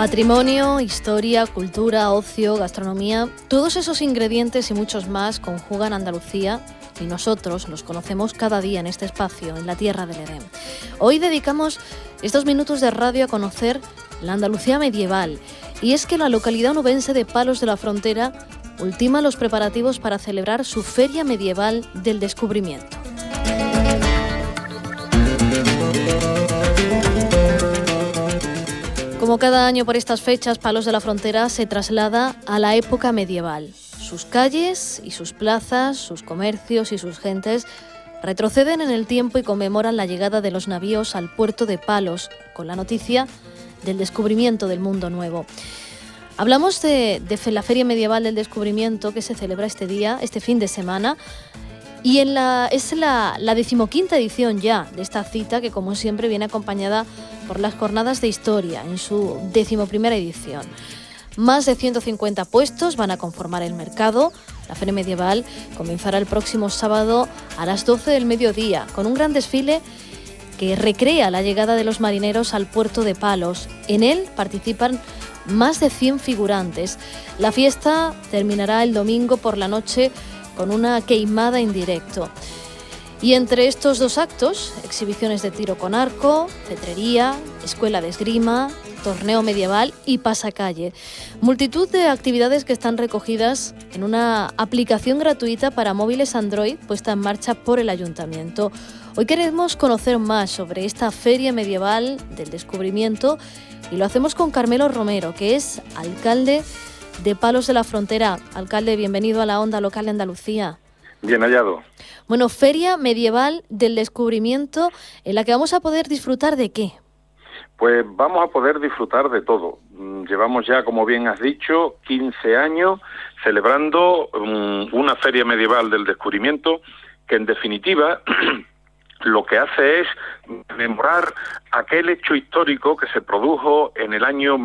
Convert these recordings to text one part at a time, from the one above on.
Patrimonio, historia, cultura, ocio, gastronomía, todos esos ingredientes y muchos más conjugan Andalucía y nosotros los conocemos cada día en este espacio, en la tierra del Edén. Hoy dedicamos estos minutos de radio a conocer la Andalucía medieval, y es que la localidad onubense de Palos de la Frontera ultima los preparativos para celebrar su Feria Medieval del Descubrimiento. Como cada año por estas fechas, Palos de la Frontera se traslada a la época medieval. Sus calles y sus plazas, sus comercios y sus gentes retroceden en el tiempo y conmemoran la llegada de los navíos al puerto de Palos, con la noticia del descubrimiento del mundo nuevo. Hablamos de la Feria Medieval del Descubrimiento, que se celebra este fin de semana, y es la 15ª edición ya de esta cita, que como siempre viene acompañada por las jornadas de historia en su 11ª edición. Más de 150 puestos van a conformar el mercado. La Feria Medieval comenzará el próximo sábado a las 12 del mediodía, con un gran desfile que recrea la llegada de los marineros al puerto de Palos. En él participan más de 100 figurantes. La fiesta terminará el domingo por la noche con una queimada en directo. Y entre estos dos actos, exhibiciones de tiro con arco, cetrería, escuela de esgrima, torneo medieval y pasacalle. Multitud de actividades que están recogidas en una aplicación gratuita para móviles Android puesta en marcha por el Ayuntamiento. Hoy queremos conocer más sobre esta Feria Medieval del Descubrimiento y lo hacemos con Carmelo Romero, que es alcalde de Palos de la Frontera. Alcalde, bienvenido a la Onda Local de Andalucía. Bien hallado. Bueno, Feria Medieval del Descubrimiento, en la que vamos a poder disfrutar ¿de qué? Pues vamos a poder disfrutar de todo. Llevamos ya, como bien has dicho, 15 años celebrando una Feria Medieval del Descubrimiento que, en definitiva, lo que hace es memorar aquel hecho histórico que se produjo en el año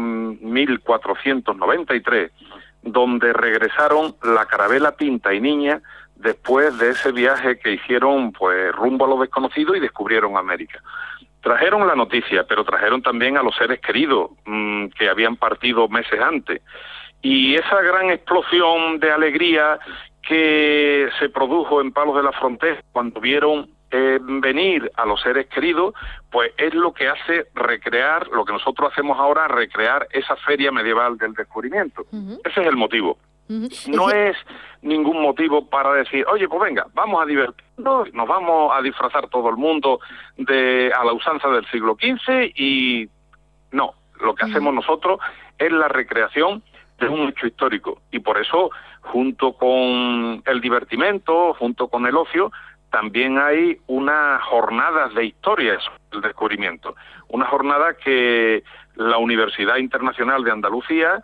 1493, donde regresaron la carabela Pinta y Niña después de ese viaje que hicieron pues rumbo a lo desconocido y descubrieron América. Trajeron la noticia, pero trajeron también a los seres queridos que habían partido meses antes. Y esa gran explosión de alegría que se produjo en Palos de la Frontera cuando vieron venir a los seres queridos, pues es lo que hace recrear, lo que nosotros hacemos ahora, recrear esa Feria Medieval del Descubrimiento. Ese es el motivo. No es ningún motivo para decir, oye, pues venga, vamos a divertirnos, nos vamos a disfrazar todo el mundo a la usanza del siglo XV y no, lo que hacemos nosotros es la recreación de un hecho histórico y por eso, junto con el divertimento, junto con el ocio, también hay unas jornadas de historia del descubrimiento, una jornada que la Universidad Internacional de Andalucía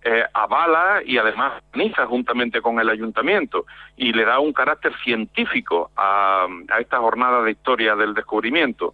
avala y además organiza juntamente con el Ayuntamiento y le da un carácter científico a esta jornada de historia del descubrimiento.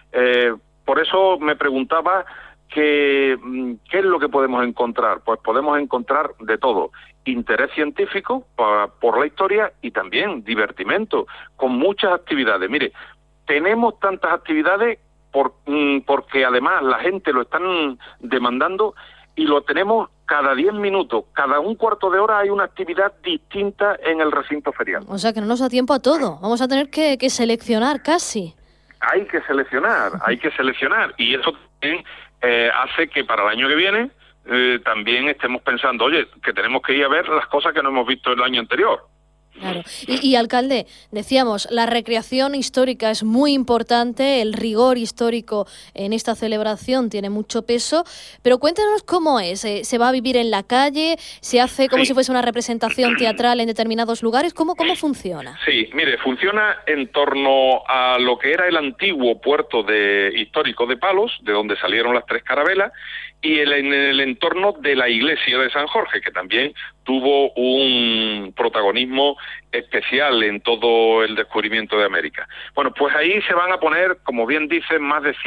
Por eso me preguntaba ¿qué es lo que podemos encontrar? Pues podemos encontrar de todo. Interés científico por la historia y también divertimento, con muchas actividades. Mire, tenemos tantas actividades porque además la gente lo están demandando y lo tenemos cada 10 minutos, cada un cuarto de hora hay una actividad distinta en el recinto ferial. O sea que no nos da tiempo a todo, vamos a tener que seleccionar casi. Hay que seleccionar y eso también hace que para el año que viene también estemos pensando, oye, que tenemos que ir a ver las cosas que no hemos visto el año anterior. Claro. Y alcalde, decíamos, la recreación histórica es muy importante, el rigor histórico en esta celebración tiene mucho peso, pero cuéntanos cómo es, ¿se va a vivir en la calle? ¿Se hace como si fuese una representación teatral en determinados lugares? ¿Cómo funciona? Sí, mire, funciona en torno a lo que era el antiguo puerto histórico de Palos, de donde salieron las 3 carabelas, y en el entorno de la iglesia de San Jorge, que también tuvo un protagonismo especial en todo el descubrimiento de América. Bueno, pues ahí se van a poner, como bien dicen, más de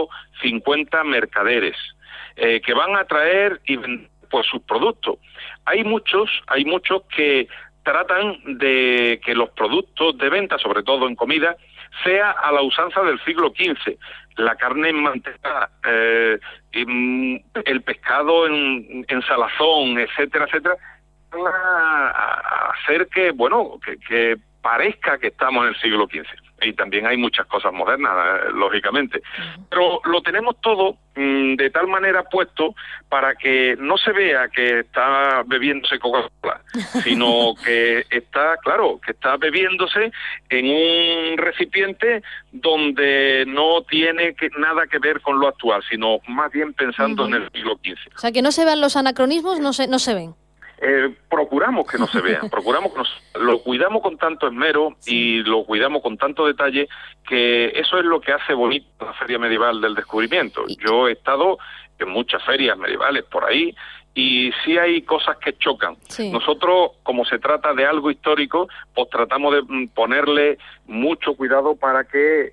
150 mercaderes que van a traer y vender pues sus productos. Hay muchos que tratan de que los productos de venta, sobre todo en comida, sea a la usanza del siglo XV. La carne en manteca, el pescado en salazón, etcétera, etcétera, van a hacer que, bueno, que parezca que estamos en el siglo XV. Y también hay muchas cosas modernas, lógicamente. Pero lo tenemos todo de tal manera puesto para que no se vea que está bebiéndose Coca-Cola, sino que está, claro, que está bebiéndose en un recipiente donde no tiene nada que ver con lo actual, sino más bien pensando en el siglo XV. O sea, que no se vean los anacronismos, no se ven. Procuramos que no se vean, lo cuidamos con tanto esmero y lo cuidamos con tanto detalle, que eso es lo que hace bonito la Feria Medieval del Descubrimiento. Yo he estado en muchas ferias medievales por ahí y sí hay cosas que chocan. Sí. Nosotros, como se trata de algo histórico, pues tratamos de ponerle mucho cuidado para que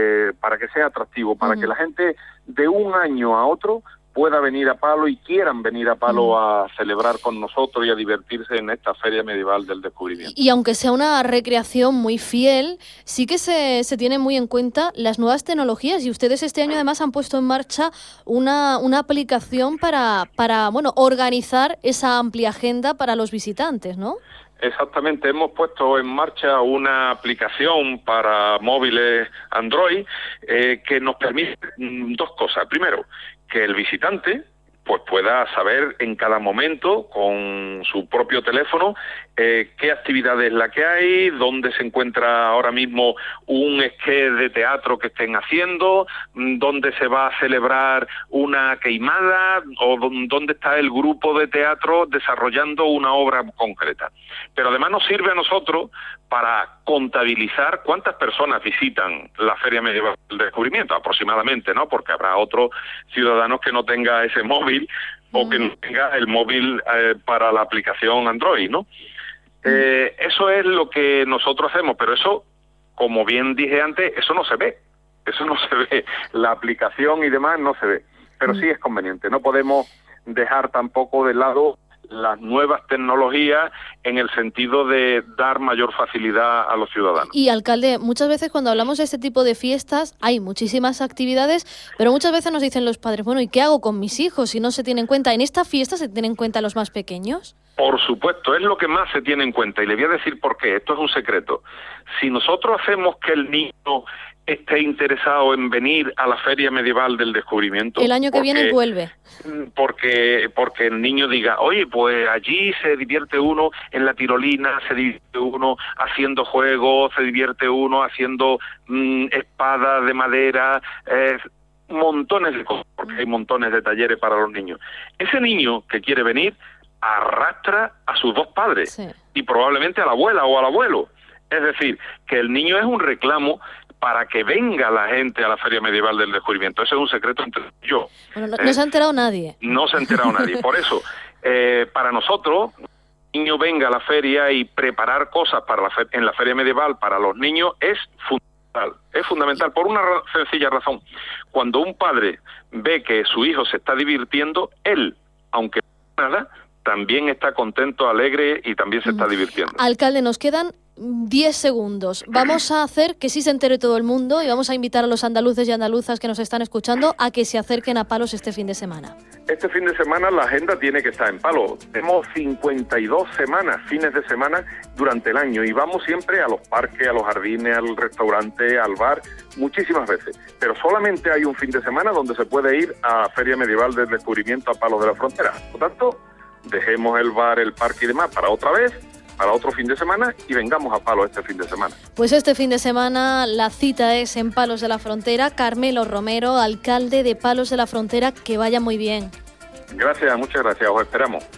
sea atractivo, para que la gente de un año a otro pueda venir a Palo y quieran venir a Palo a celebrar con nosotros y a divertirse en esta Feria Medieval del Descubrimiento. Y aunque sea una recreación muy fiel, sí que se tienen muy en cuenta las nuevas tecnologías, y ustedes este año además han puesto en marcha una aplicación para bueno, organizar esa amplia agenda para los visitantes, ¿no? Exactamente, hemos puesto en marcha una aplicación para móviles Android que nos permite dos cosas. Primero, que el visitante pues pueda saber en cada momento con su propio teléfono qué actividad es la que hay, dónde se encuentra ahora mismo un sketch de teatro que estén haciendo, dónde se va a celebrar una queimada o dónde está el grupo de teatro desarrollando una obra concreta. Pero además nos sirve a nosotros para contabilizar cuántas personas visitan la Feria Medieval del Descubrimiento, aproximadamente, ¿no? Porque habrá otros ciudadanos que no tenga ese móvil o que no tenga el móvil para la aplicación Android, ¿no? Eso es lo que nosotros hacemos, pero eso, como bien dije antes, eso no se ve. La aplicación y demás no se ve, pero sí es conveniente. No podemos dejar tampoco de lado las nuevas tecnologías en el sentido de dar mayor facilidad a los ciudadanos. Y, alcalde, muchas veces cuando hablamos de este tipo de fiestas hay muchísimas actividades, pero muchas veces nos dicen los padres, bueno, ¿y qué hago con mis hijos si no se tienen en cuenta? ¿En esta fiesta se tienen en cuenta los más pequeños? Por supuesto, es lo que más se tiene en cuenta, y le voy a decir por qué. Esto es un secreto. Si nosotros hacemos que el niño esté interesado en venir a la Feria Medieval del Descubrimiento, el año que viene vuelve. Porque el niño diga, oye, pues allí se divierte uno en la tirolina, se divierte uno haciendo juegos, se divierte uno haciendo espadas de madera, montones de cosas, porque hay montones de talleres para los niños. Ese niño que quiere venir arrastra a sus dos padres, sí, y probablemente a la abuela o al abuelo. Es decir, que el niño es un reclamo para que venga la gente a la Feria Medieval del Descubrimiento. Ese es un secreto entre yo. Bueno, no se ha enterado nadie. No se ha enterado nadie. Por eso, para nosotros, el niño venga a la feria y preparar cosas en la Feria Medieval para los niños es fundamental. Es fundamental por una sencilla razón. Cuando un padre ve que su hijo se está divirtiendo, él, aunque no nada, también está contento, alegre y también se está divirtiendo. Alcalde, nos quedan 10 segundos. Vamos a hacer que sí se entere todo el mundo y vamos a invitar a los andaluces y andaluzas que nos están escuchando a que se acerquen a Palos este fin de semana. Este fin de semana la agenda tiene que estar en Palos. Tenemos 52 semanas, fines de semana durante el año, y vamos siempre a los parques, a los jardines, al restaurante, al bar, muchísimas veces. Pero solamente hay un fin de semana donde se puede ir a Feria Medieval del Descubrimiento a Palos de la Frontera. Por tanto, dejemos el bar, el parque y demás para otra vez, para otro fin de semana, y vengamos a Palos este fin de semana. Pues este fin de semana la cita es en Palos de la Frontera. Carmelo Romero, alcalde de Palos de la Frontera, que vaya muy bien. Gracias, muchas gracias, os esperamos.